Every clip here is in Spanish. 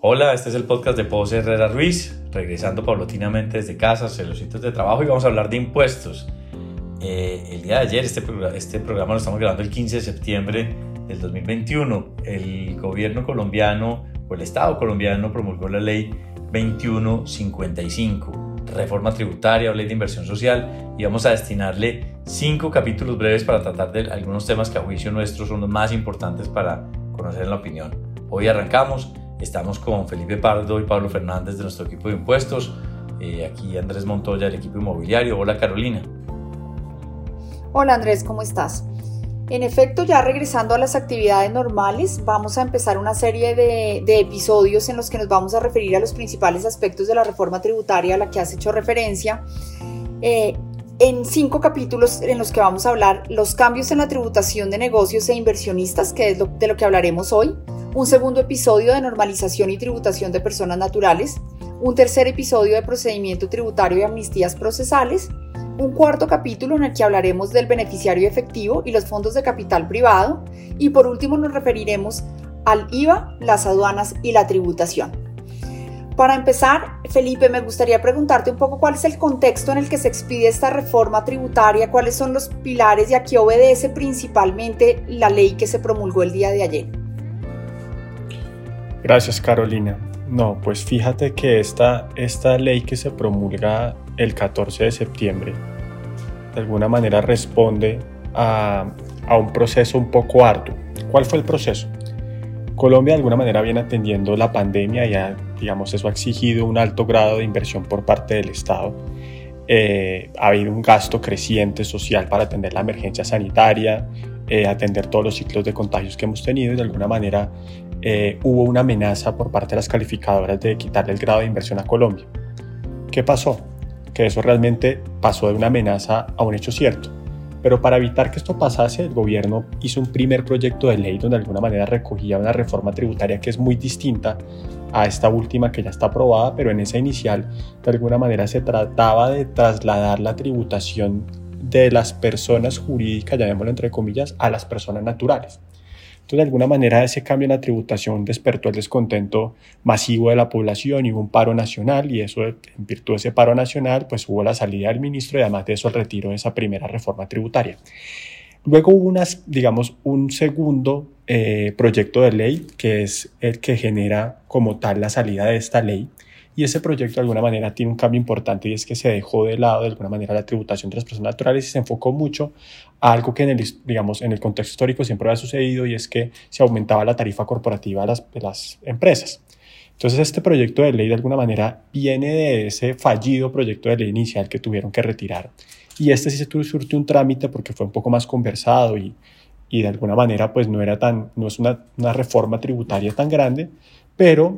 Hola, este es el podcast de Pose Herrera Ruiz, regresando paulatinamente desde casa hacia los sitios de trabajo y vamos a hablar de impuestos. El día de ayer, este programa lo estamos grabando el 15 de septiembre del 2021. El gobierno colombiano o el Estado colombiano promulgó la ley 2155, reforma tributaria o ley de inversión social, y vamos a destinarle 5 capítulos breves para tratar de algunos temas que a juicio nuestro son los más importantes para conocer la opinión. Hoy arrancamos. Estamos con Felipe Pardo y Pablo Fernández de nuestro equipo de impuestos. Aquí Andrés Montoya del equipo inmobiliario. Hola Carolina. Hola Andrés, ¿cómo estás? En efecto, ya regresando a las actividades normales, vamos a empezar una serie de episodios en los que nos vamos a referir a los principales aspectos de la reforma tributaria a la que has hecho referencia. En 5 capítulos en los que vamos a hablar los cambios en la tributación de negocios e inversionistas, que es de lo que hablaremos hoy. Un segundo episodio de normalización y tributación de personas naturales. Un tercer episodio de procedimiento tributario y amnistías procesales. Un cuarto capítulo en el que hablaremos del beneficiario efectivo y los fondos de capital privado. Y por último nos referiremos al IVA, las aduanas y la tributación. Para empezar, Felipe, me gustaría preguntarte un poco cuál es el contexto en el que se expide esta reforma tributaria, cuáles son los pilares y a qué obedece principalmente la ley que se promulgó el día de ayer. Gracias, Carolina. No, pues fíjate que esta ley que se promulga el 14 de septiembre de alguna manera responde a un proceso un poco arduo. ¿Cuál fue el proceso? Colombia de alguna manera viene atendiendo la pandemia, ya digamos eso ha exigido un alto grado de inversión por parte del Estado. Ha habido un gasto creciente social para atender la emergencia sanitaria, atender todos los ciclos de contagios que hemos tenido, y de alguna manera hubo una amenaza por parte de las calificadoras de quitarle el grado de inversión a Colombia. ¿Qué pasó? Que eso realmente pasó de una amenaza a un hecho cierto. Pero para evitar que esto pasase, el gobierno hizo un primer proyecto de ley donde de alguna manera recogía una reforma tributaria que es muy distinta a esta última que ya está aprobada, pero en esa inicial de alguna manera se trataba de trasladar la tributación de las personas jurídicas, llamémoslo entre comillas, a las personas naturales. Entonces, de alguna manera, ese cambio en la tributación despertó el descontento masivo de la población y hubo un paro nacional, y eso, en virtud de ese paro nacional, pues hubo la salida del ministro y además de eso el retiro de esa primera reforma tributaria. Luego hubo un segundo proyecto de ley que es el que genera como tal la salida de esta ley. Y ese proyecto de alguna manera tiene un cambio importante, y es que se dejó de lado de alguna manera la tributación de las personas naturales y se enfocó mucho a algo que en el contexto histórico siempre había sucedido, y es que se aumentaba la tarifa corporativa de las empresas. Entonces este proyecto de ley de alguna manera viene de ese fallido proyecto de ley inicial que tuvieron que retirar, y este sí se surtió un trámite porque fue un poco más conversado y de alguna manera pues no es una reforma tributaria tan grande, pero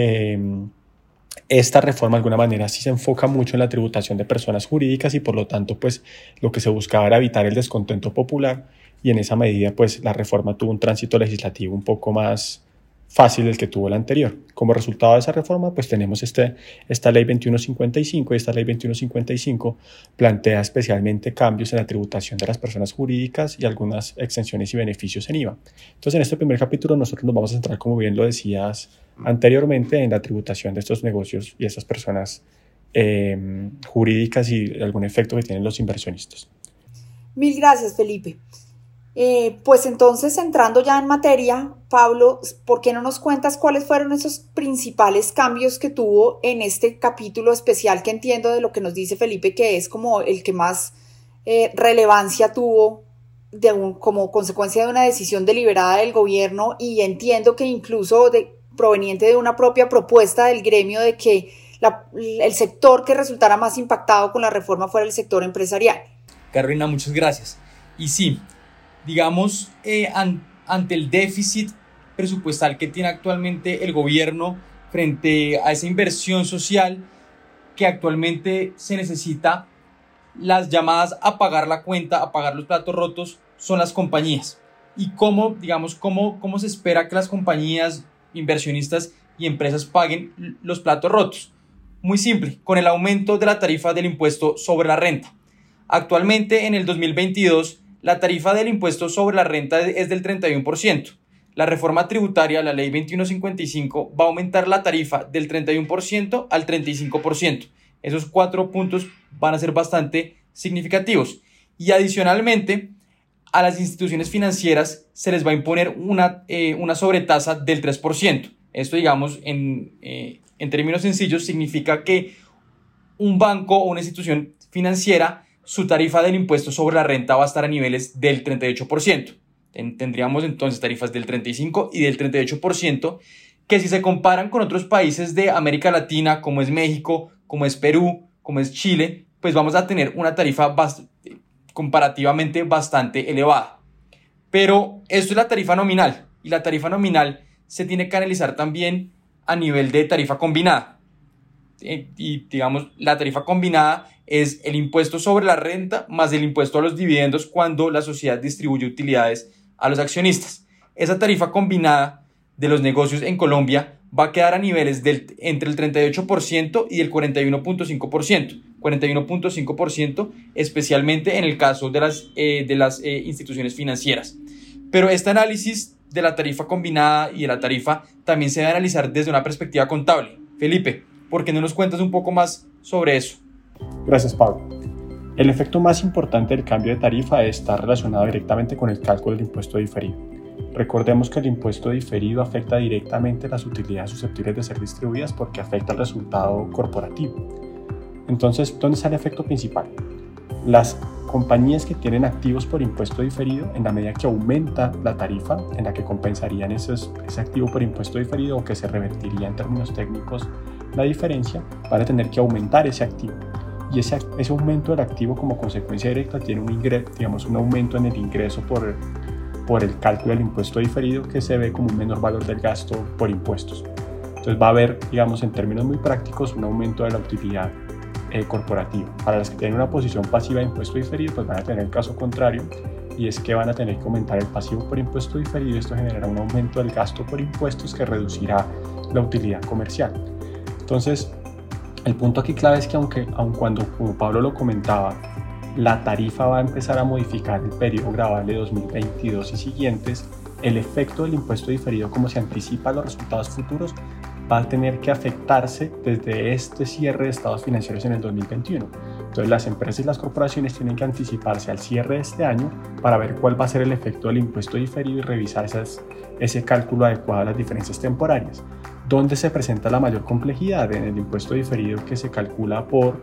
esta reforma de alguna manera sí se enfoca mucho en la tributación de personas jurídicas, y por lo tanto pues lo que se buscaba era evitar el descontento popular, y en esa medida pues la reforma tuvo un tránsito legislativo un poco más fácil del que tuvo la anterior. Como resultado de esa reforma pues tenemos esta ley 2155, y esta ley 2155 plantea especialmente cambios en la tributación de las personas jurídicas y algunas exenciones y beneficios en IVA. Entonces en este primer capítulo nosotros nos vamos a centrar, como bien lo decías anteriormente, en la tributación de estos negocios y estas personas jurídicas y algún efecto que tienen los inversionistas. Mil gracias, Felipe. Pues entonces, entrando ya en materia, Pablo, ¿por qué no nos cuentas cuáles fueron esos principales cambios que tuvo en este capítulo especial, que entiendo de lo que nos dice Felipe que es como el que más relevancia tuvo como consecuencia de una decisión deliberada del gobierno, y entiendo que incluso proveniente de una propia propuesta del gremio de que el sector que resultara más impactado con la reforma fuera el sector empresarial? Carolina, muchas gracias. Y sí, digamos, ante el déficit presupuestal que tiene actualmente el gobierno frente a esa inversión social que actualmente se necesita, las llamadas a pagar la cuenta, a pagar los platos rotos, son las compañías. ¿Y cómo se espera que las compañías, inversionistas y empresas paguen los platos rotos? Muy simple, con el aumento de la tarifa del impuesto sobre la renta. Actualmente, en el 2022, la tarifa del impuesto sobre la renta es del 31%. la reforma tributaria, la ley 2155, va a aumentar la tarifa del 31% al 35%. Esos 4 puntos van a ser bastante significativos. Y adicionalmente, a las instituciones financieras se les va a imponer una sobretasa del 3%. Esto, digamos, en términos sencillos, significa que un banco o una institución financiera, su tarifa del impuesto sobre la renta va a estar a niveles del 38%. Tendríamos entonces tarifas del 35% y del 38%, que si se comparan con otros países de América Latina, como es México, como es Perú, como es Chile, pues vamos a tener una tarifa comparativamente bastante elevada. Pero esto es la tarifa nominal, y la tarifa nominal se tiene que analizar también a nivel de tarifa combinada. Y digamos, la tarifa combinada es el impuesto sobre la renta más el impuesto a los dividendos cuando la sociedad distribuye utilidades a los accionistas. Esa tarifa combinada de los negocios en Colombia va a quedar a niveles entre el 38% y el 41.5%. 41.5% especialmente en el caso de las instituciones financieras. Pero este análisis de la tarifa combinada y de la tarifa también se debe analizar desde una perspectiva contable. Felipe, ¿por qué no nos cuentas un poco más sobre eso? Gracias, Pablo. El efecto más importante del cambio de tarifa está relacionado directamente con el cálculo del impuesto diferido. Recordemos que el impuesto diferido afecta directamente las utilidades susceptibles de ser distribuidas porque afecta el resultado corporativo. Entonces, ¿dónde está el efecto principal? Las compañías que tienen activos por impuesto diferido, en la medida que aumenta la tarifa en la que compensarían ese activo por impuesto diferido o que se revertiría en términos técnicos la diferencia, van a tener que aumentar ese activo. Y ese aumento del activo como consecuencia directa tiene un aumento en el ingreso por el cálculo del impuesto diferido que se ve como un menor valor del gasto por impuestos. Entonces va a haber, digamos, en términos muy prácticos, un aumento de la utilidad corporativa. Para las que tienen una posición pasiva de impuesto diferido, pues van a tener el caso contrario, y es que van a tener que aumentar el pasivo por impuesto diferido. Esto generará un aumento del gasto por impuestos que reducirá la utilidad comercial. Entonces, el punto aquí clave es que aun cuando, como Pablo lo comentaba, la tarifa va a empezar a modificar el periodo gravable 2022 y siguientes, el efecto del impuesto diferido, como se anticipa a los resultados futuros, va a tener que afectarse desde este cierre de estados financieros en el 2021. Entonces las empresas y las corporaciones tienen que anticiparse al cierre de este año para ver cuál va a ser el efecto del impuesto diferido y revisar ese cálculo adecuado a las diferencias temporarias. ¿Dónde se presenta la mayor complejidad? En el impuesto diferido, que se calcula por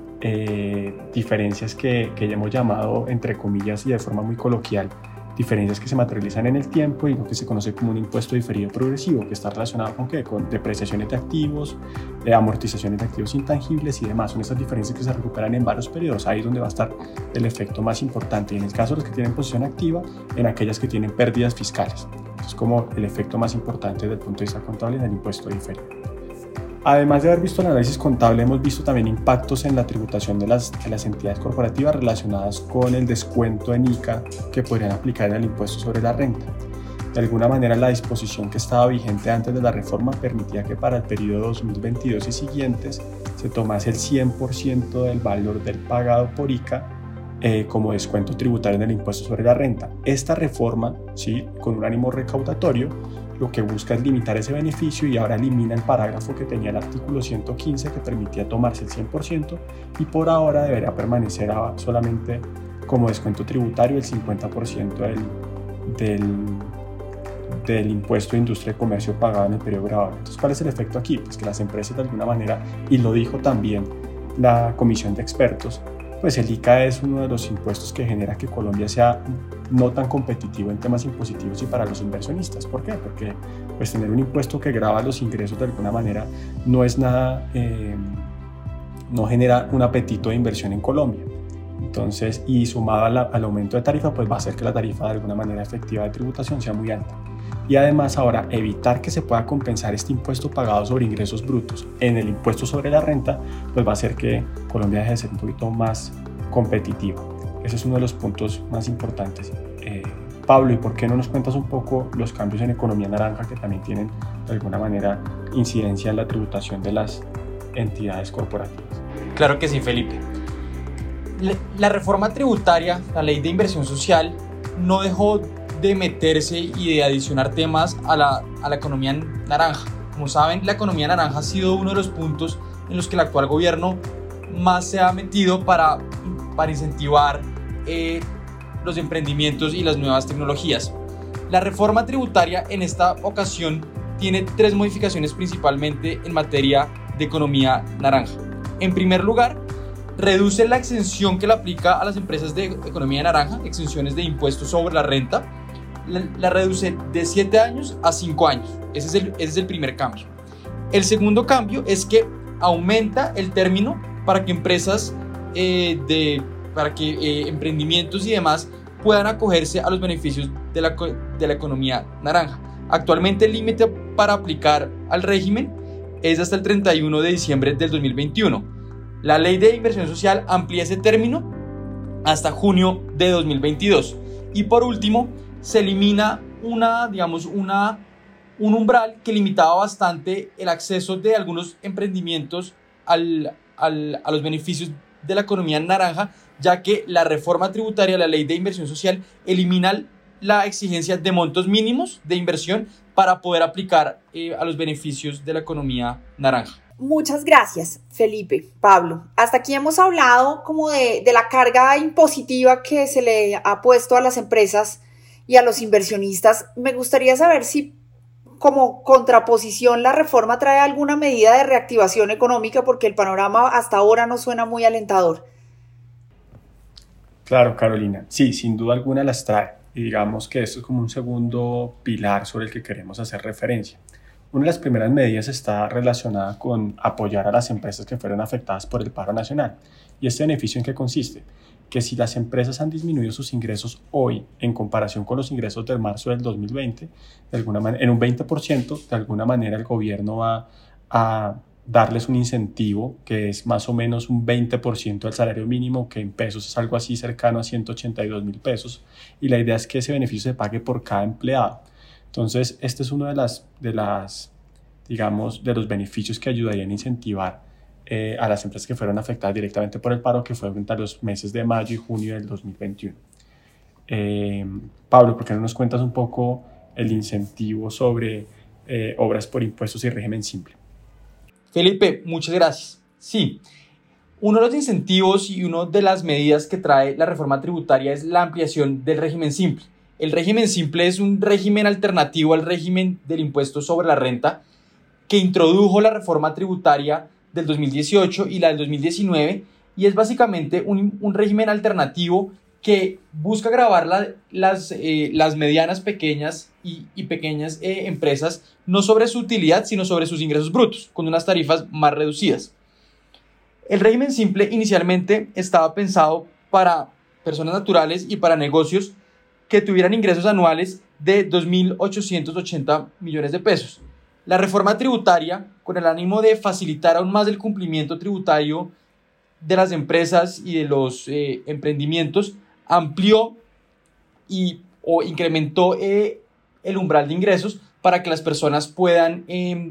diferencias que ya hemos llamado, entre comillas y de forma muy coloquial, diferencias que se materializan en el tiempo, y lo que se conoce como un impuesto diferido progresivo, que está relacionado con ¿qué? Con depreciaciones de activos, amortizaciones de activos intangibles y demás. Son esas diferencias que se recuperan en varios periodos. Ahí es donde va a estar el efecto más importante, y en el caso de los que tienen posición activa, en aquellas que tienen pérdidas fiscales. Es como el efecto más importante desde el punto de vista contable en el impuesto diferido. Además de haber visto el análisis contable, hemos visto también impactos en la tributación de las entidades corporativas relacionadas con el descuento en ICA que podrían aplicar en el impuesto sobre la renta. De alguna manera, la disposición que estaba vigente antes de la reforma permitía que para el periodo 2022 y siguientes se tomase el 100% del valor del pagado por ICA como descuento tributario en el impuesto sobre la renta. Esta reforma, ¿sí?, con un ánimo recaudatorio, lo que busca es limitar ese beneficio, y ahora elimina el parágrafo que tenía el artículo 115 que permitía tomarse el 100%, y por ahora deberá permanecer solamente como descuento tributario el 50% del impuesto de industria y comercio pagado en el periodo gravable. Entonces, ¿cuál es el efecto aquí? Pues que las empresas, de alguna manera, y lo dijo también la comisión de expertos, pues el ICA es uno de los impuestos que genera que Colombia sea no tan competitivo en temas impositivos y para los inversionistas. ¿Por qué? Porque pues tener un impuesto que grava los ingresos de alguna manera no es nada, no genera un apetito de inversión en Colombia. Entonces, y sumado al aumento de tarifa, pues va a hacer que la tarifa de alguna manera efectiva de tributación sea muy alta. Y además ahora evitar que se pueda compensar este impuesto pagado sobre ingresos brutos en el impuesto sobre la renta, pues va a hacer que Colombia deje de ser un poquito más competitiva. Ese es uno de los puntos más importantes. Pablo, ¿y por qué no nos cuentas un poco los cambios en economía naranja que también tienen de alguna manera incidencia en la tributación de las entidades corporativas? Claro que sí, Felipe. La reforma tributaria, la ley de inversión social, no dejó de meterse y de adicionar temas a la economía naranja. Como saben, la economía naranja ha sido uno de los puntos en los que el actual gobierno más se ha metido para incentivar los emprendimientos y las nuevas tecnologías. La reforma tributaria en esta ocasión tiene 3 modificaciones principalmente en materia de economía naranja. En primer lugar, reduce la exención que le aplica a las empresas de economía naranja, exenciones de impuestos sobre la renta, la reduce de 7 años a 5 años. Ese es el primer cambio. El segundo cambio es que aumenta el término para que emprendimientos y demás puedan acogerse a los beneficios de la economía naranja. Actualmente el límite para aplicar al régimen es hasta el 31 de diciembre del 2021. La ley de inversión social amplía ese término hasta junio de 2022. Y por último, se elimina un umbral que limitaba bastante el acceso de algunos emprendimientos a los beneficios de la economía naranja, ya que la reforma tributaria, la ley de inversión social, elimina la exigencia de montos mínimos de inversión para poder aplicar a los beneficios de la economía naranja. Muchas gracias, Felipe, Pablo. Hasta aquí hemos hablado como de la carga impositiva que se le ha puesto a las empresas y a los inversionistas. Me gustaría saber si como contraposición la reforma trae alguna medida de reactivación económica, porque el panorama hasta ahora no suena muy alentador. Claro, Carolina. Sí, sin duda alguna las trae. Y digamos que esto es como un segundo pilar sobre el que queremos hacer referencia. Una de las primeras medidas está relacionada con apoyar a las empresas que fueron afectadas por el paro nacional. ¿Y este beneficio en qué consiste? Que si las empresas han disminuido sus ingresos hoy en comparación con los ingresos del marzo del 2020, de alguna manera, en un 20%, de alguna manera el gobierno va a darles un incentivo que es más o menos un 20% del salario mínimo, que en pesos es algo así cercano a 182.000 pesos, y la idea es que ese beneficio se pague por cada empleado. Entonces, este es uno de los beneficios que ayudarían a incentivar a las empresas que fueron afectadas directamente por el paro, que fue entre los meses de mayo y junio del 2021. Pablo, ¿por qué no nos cuentas un poco el incentivo sobre obras por impuestos y régimen simple? Felipe, muchas gracias. Sí, uno de los incentivos y una de las medidas que trae la reforma tributaria es la ampliación del régimen simple. El régimen simple es un régimen alternativo al régimen del impuesto sobre la renta que introdujo la reforma tributaria del 2018 y la del 2019, y es básicamente un régimen alternativo que busca gravar las medianas, pequeñas y pequeñas empresas, no sobre su utilidad, sino sobre sus ingresos brutos, con unas tarifas más reducidas. El régimen simple inicialmente estaba pensado para personas naturales y para negocios que tuvieran ingresos anuales de 2.880 millones de pesos. La reforma tributaria, con el ánimo de facilitar aún más el cumplimiento tributario de las empresas y de los emprendimientos, amplió o incrementó el umbral de ingresos para que las personas puedan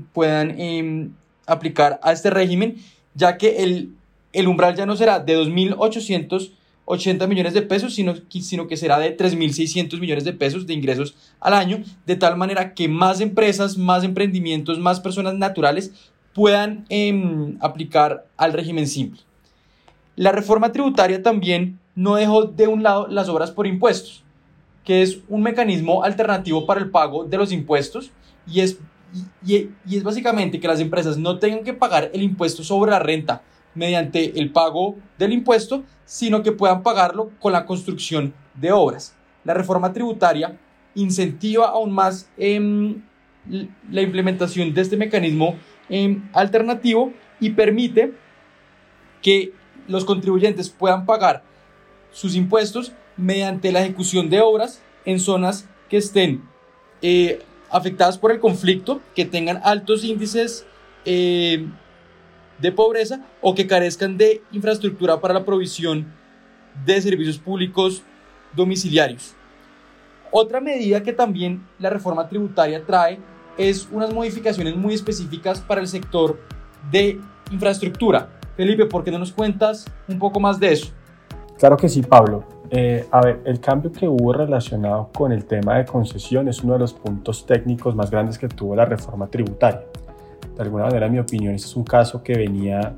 aplicar a este régimen, ya que el umbral ya no será de 2.880 millones de pesos, sino que será de 3.600 millones de pesos de ingresos al año, de tal manera que más empresas, más emprendimientos, más personas naturales puedan aplicar al régimen simple. La reforma tributaria también no dejó de un lado las obras por impuestos, que es un mecanismo alternativo para el pago de los impuestos, y es básicamente que las empresas no tengan que pagar el impuesto sobre la renta mediante el pago del impuesto, sino que puedan pagarlo con la construcción de obras. La reforma tributaria incentiva aún más la implementación de este mecanismo alternativo y permite que los contribuyentes puedan pagar sus impuestos mediante la ejecución de obras en zonas que estén afectadas por el conflicto, que tengan altos índices de pobreza o que carezcan de infraestructura para la provisión de servicios públicos domiciliarios. Otra medida que también la reforma tributaria trae es unas modificaciones muy específicas para el sector de infraestructura. Felipe, ¿por qué no nos cuentas un poco más de eso? Claro que sí, Pablo. A ver, el cambio que hubo relacionado con el tema de concesión es uno de los puntos técnicos más grandes que tuvo la reforma tributaria. De alguna manera, en mi opinión, este es un caso que venía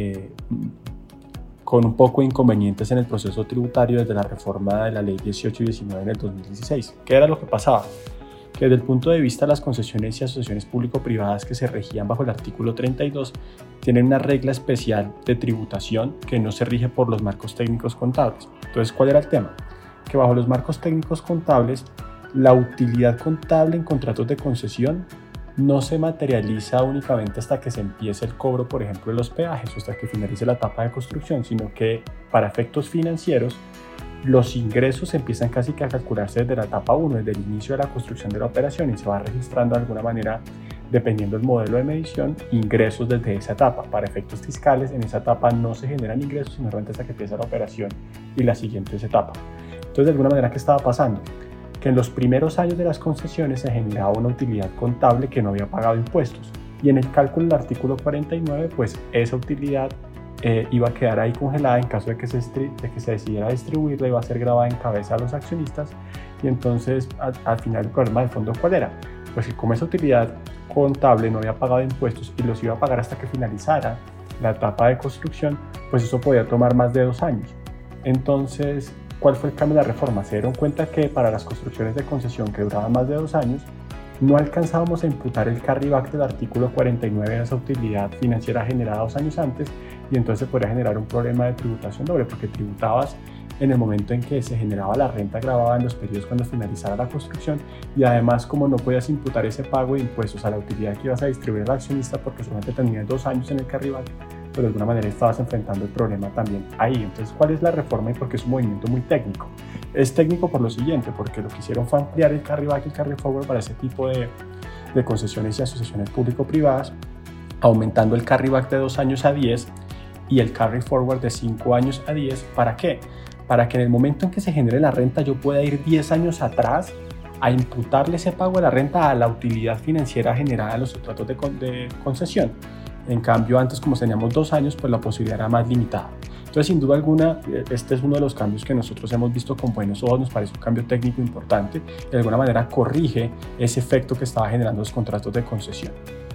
con un poco de inconvenientes en el proceso tributario desde la reforma de la ley 18 y 19 en el 2016. ¿Qué era lo que pasaba? Que desde el punto de vista de las concesiones y asociaciones público-privadas que se regían bajo el artículo 32 tienen una regla especial de tributación que no se rige por los marcos técnicos contables. Entonces, ¿cuál era el tema? Que bajo los marcos técnicos contables, la utilidad contable en contratos de concesión no se materializa únicamente hasta que se empiece el cobro, por ejemplo, de los peajes o hasta que finalice la etapa de construcción, sino que para efectos financieros los ingresos empiezan casi que a calcularse desde la etapa 1, desde el inicio de la construcción de la operación, y se va registrando de alguna manera, dependiendo del modelo de medición, ingresos desde esa etapa. Para efectos fiscales, en esa etapa no se generan ingresos, sino realmente hasta que empieza la operación y la siguiente etapa. Entonces, de alguna manera, ¿qué estaba pasando? Que en los primeros años de las concesiones se generaba una utilidad contable que no había pagado impuestos, y en el cálculo del artículo 49, pues esa utilidad iba a quedar ahí congelada en caso de que se decidiera distribuirla, iba a ser grabada en cabeza a los accionistas. Y entonces al final el problema de fondo, ¿cuál era? Pues que como esa utilidad contable no había pagado impuestos y los iba a pagar hasta que finalizara la etapa de construcción, pues eso podía tomar más de 2 años. Entonces, ¿cuál fue el cambio de la reforma? Se dieron cuenta que para las construcciones de concesión que duraban más de 2 años, no alcanzábamos a imputar el carryback del artículo 49 de esa utilidad financiera generada 2 años antes, y entonces se podría generar un problema de tributación doble, porque tributabas en el momento en que se generaba la renta gravada en los periodos cuando finalizara la construcción, y además, como no podías imputar ese pago de impuestos a la utilidad que ibas a distribuir al accionista porque solamente tenías 2 años en el carryback, pero de alguna manera estabas enfrentando el problema también ahí. Entonces, ¿cuál es la reforma? Y porque es un movimiento muy técnico. Es técnico por lo siguiente, porque lo que hicieron fue ampliar el carryback y el carry forward para ese tipo de concesiones y asociaciones público-privadas, aumentando el carryback de 2 años a 10 y el carry forward de 5 años a 10. ¿Para qué? Para que en el momento en que se genere la renta yo pueda ir 10 años atrás a imputarle ese pago de la renta a la utilidad financiera generada en los contratos de concesión. En cambio, antes, como teníamos 2 años, pues la posibilidad era más limitada. Entonces, sin duda alguna, este es uno de los cambios que nosotros hemos visto con buenos ojos. Nos parece un cambio técnico importante. De alguna manera corrige ese efecto que estaba generando los contratos de concesión.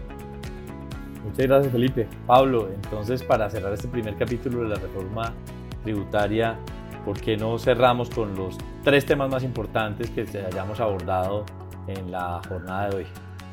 Muchas gracias, Felipe. Pablo, entonces, para cerrar este primer capítulo de la reforma tributaria, ¿por qué no cerramos con los 3 temas más importantes que hayamos abordado en la jornada de hoy?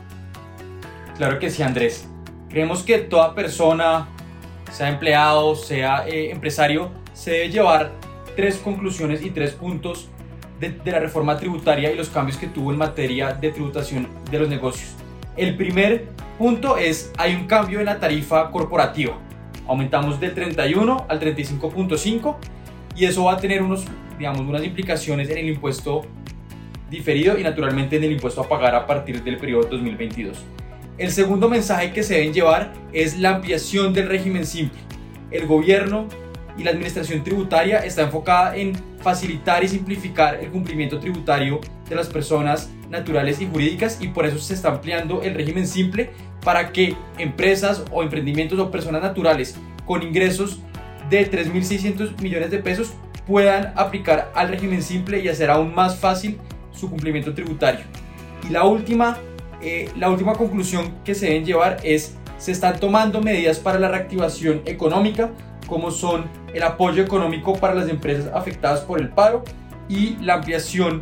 Claro que sí, Andrés. Creemos que toda persona, sea empleado, sea empresario, se debe llevar 3 conclusiones y 3 puntos de la reforma tributaria y los cambios que tuvo en materia de tributación de los negocios. El primer punto es, hay un cambio en la tarifa corporativa. Aumentamos del 31 al 35.5 y eso va a tener unas implicaciones en el impuesto diferido y naturalmente en el impuesto a pagar a partir del periodo 2022. El segundo mensaje que se deben llevar es la ampliación del régimen simple. El gobierno y la administración tributaria está enfocada en facilitar y simplificar el cumplimiento tributario de las personas naturales y jurídicas, y por eso se está ampliando el régimen simple para que empresas o emprendimientos o personas naturales con ingresos de 3.600 millones de pesos puedan aplicar al régimen simple y hacer aún más fácil su cumplimiento tributario. Y la última conclusión que se deben llevar es: se están tomando medidas para la reactivación económica, como son el apoyo económico para las empresas afectadas por el paro y la ampliación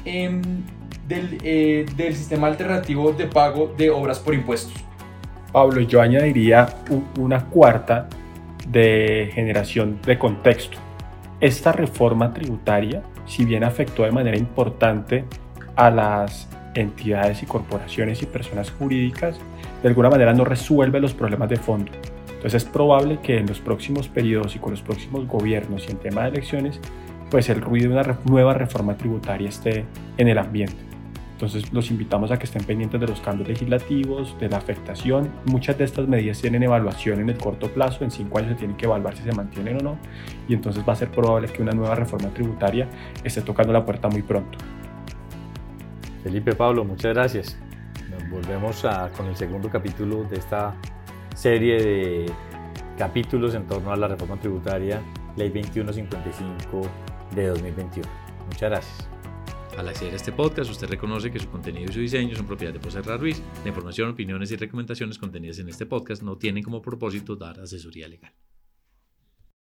del sistema alternativo de pago de obras por impuestos. Pablo, yo añadiría una cuarta de generación de contexto. Esta reforma tributaria, si bien afectó de manera importante a las entidades y corporaciones y personas jurídicas, de alguna manera no resuelve los problemas de fondo. Entonces es probable que en los próximos periodos y con los próximos gobiernos y en tema de elecciones, pues el ruido de una nueva reforma tributaria esté en el ambiente. Entonces los invitamos a que estén pendientes de los cambios legislativos, de la afectación. Muchas de estas medidas tienen evaluación en el corto plazo, en 5 años se tienen que evaluar si se mantienen o no, y entonces va a ser probable que una nueva reforma tributaria esté tocando la puerta muy pronto. Felipe, Pablo, muchas gracias. Nos volvemos con el segundo capítulo de esta serie de capítulos en torno a la reforma tributaria, Ley 2155 de 2021. Muchas gracias. Al acceder a este podcast, usted reconoce que su contenido y su diseño son propiedad de Poserra Ruiz. La información, opiniones y recomendaciones contenidas en este podcast no tienen como propósito dar asesoría legal.